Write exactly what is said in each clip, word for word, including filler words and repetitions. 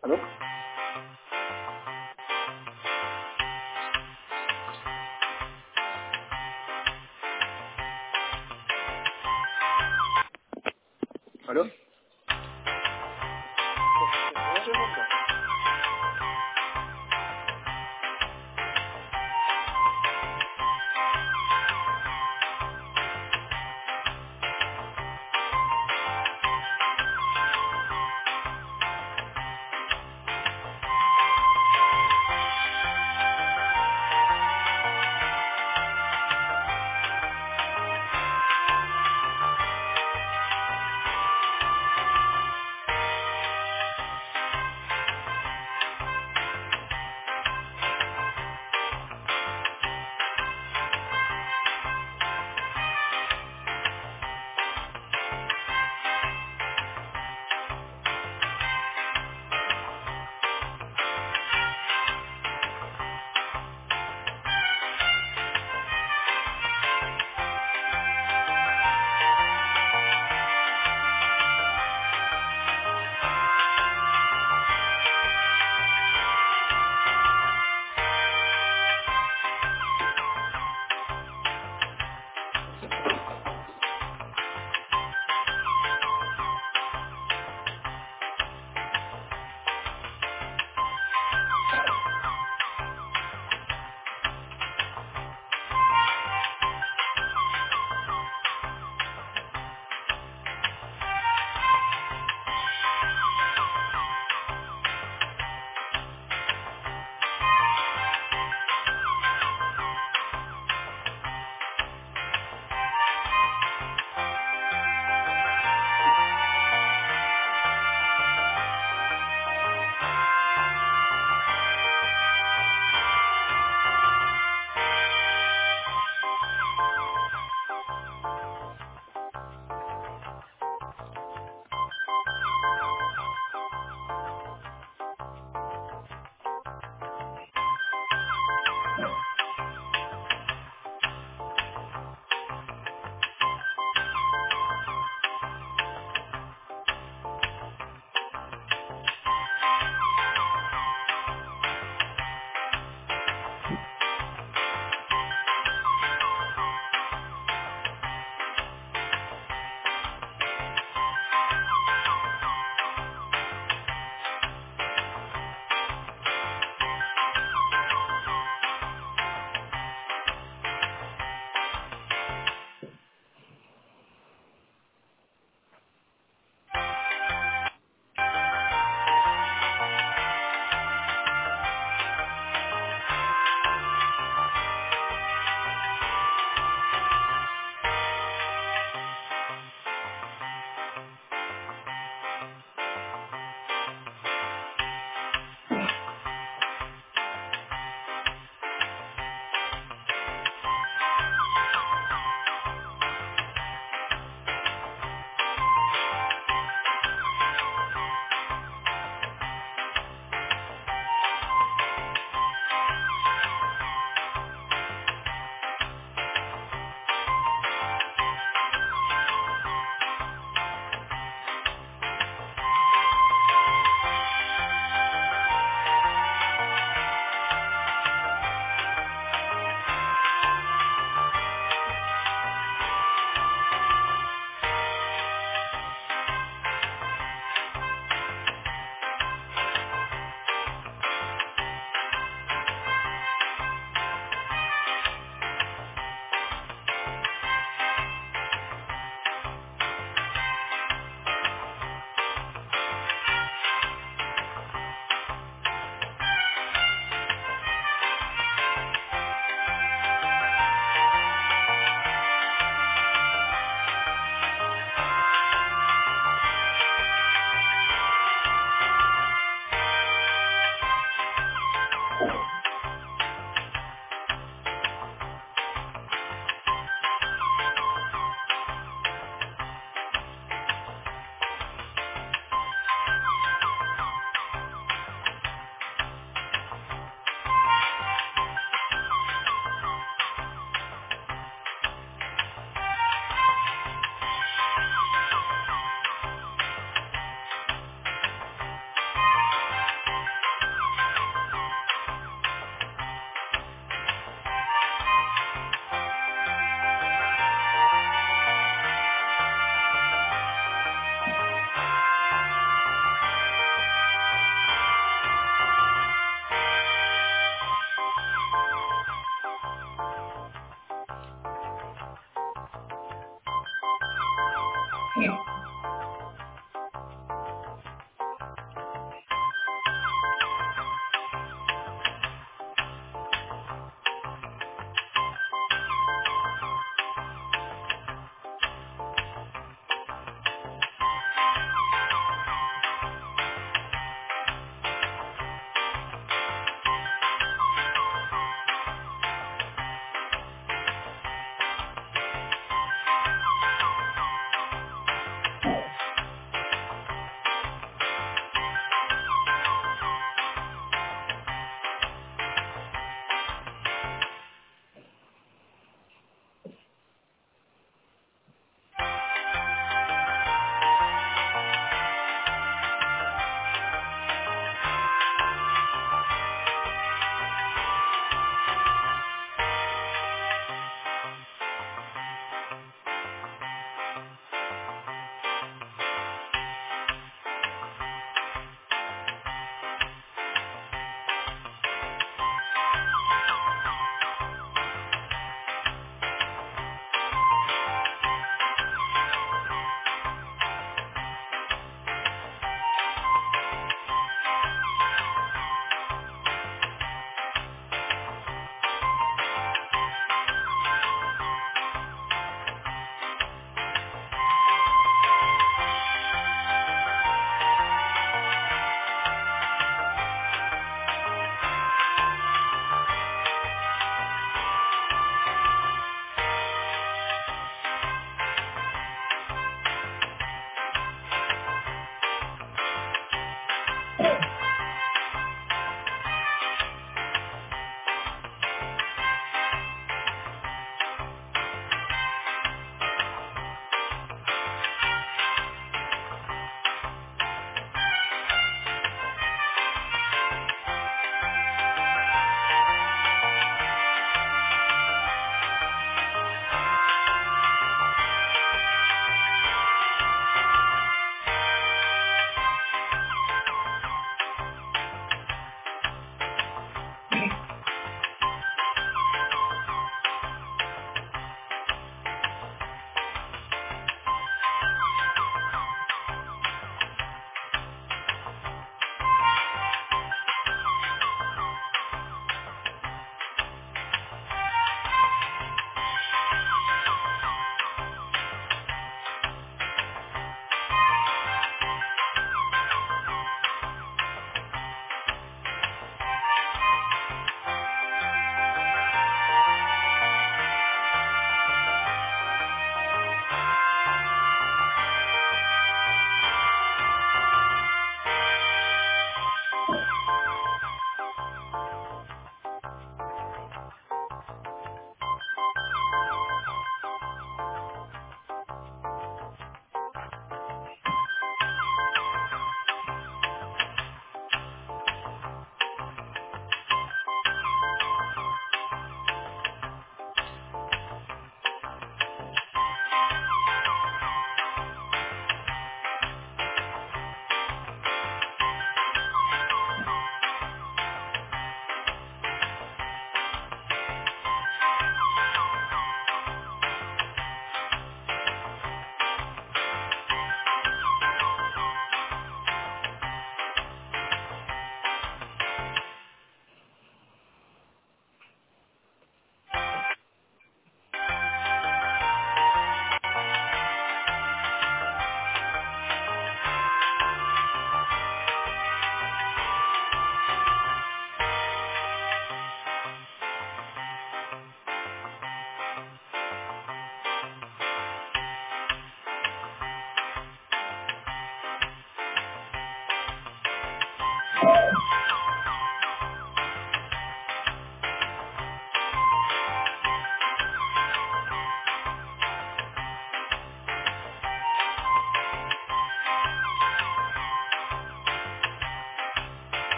Allô? Allô? Ouais, c'est bon, ça.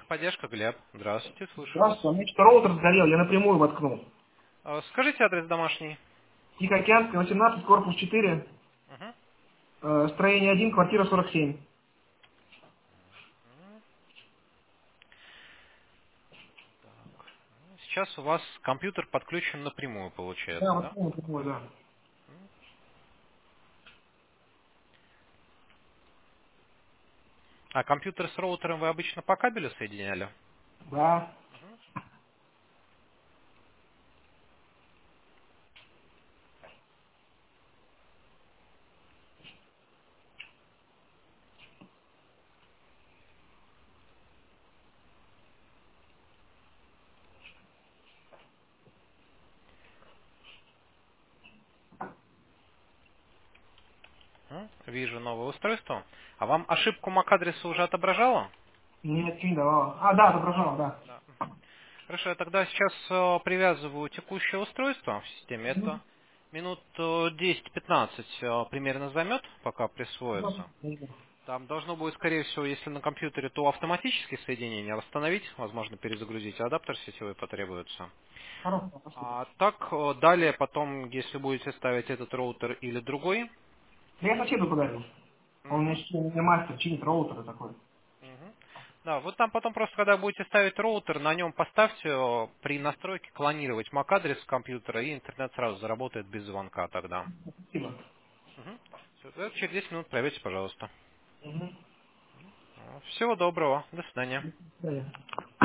Техподдержка, Глеб. Здравствуйте, слушаю вас. Здравствуйте, у меня что-то роутер сгорел, я напрямую воткнул. Э, Скажите адрес домашний. Тихоокеанская, восемнадцать, корпус четыре, Мгм. э, строение один, квартира сорок семь. Так. ну, Сейчас у вас компьютер подключен напрямую, Да, получается, да? воткнул напрямую, да. М. А компьютер с роутером вы обычно по кабелю соединяли? Да. Мгм. М, Вижу новое устройство. А вам ошибку MAC-адреса уже отображало? Нет, не давала. А, да, отображал, да. Да. Мгм. Хорошо, я тогда сейчас э, привязываю текущее устройство в системе. Это Мгм. минут э, десять-пятнадцать э, примерно займет, пока Ну, присвоится. видно. Там должно будет, скорее всего, если на компьютере, то автоматически соединение восстановить, возможно, перезагрузить, а адаптер сетевой потребуется. Хорошо, спасибо. А так, э, далее, потом, если будете ставить этот роутер или другой, Да я соседу подарил. Он у меня, мгм, щ- у меня мастер, чинит роутеры такой. мгм. Да, вот там потом просто, когда будете ставить роутер, на нем поставьте э, при настройке клонировать MAC-адрес компьютера, и интернет сразу заработает без звонка тогда. Спасибо. Мгм. Всё, это через десять минут проверьте, пожалуйста. Угу. Всего доброго, до свидания. До свидания.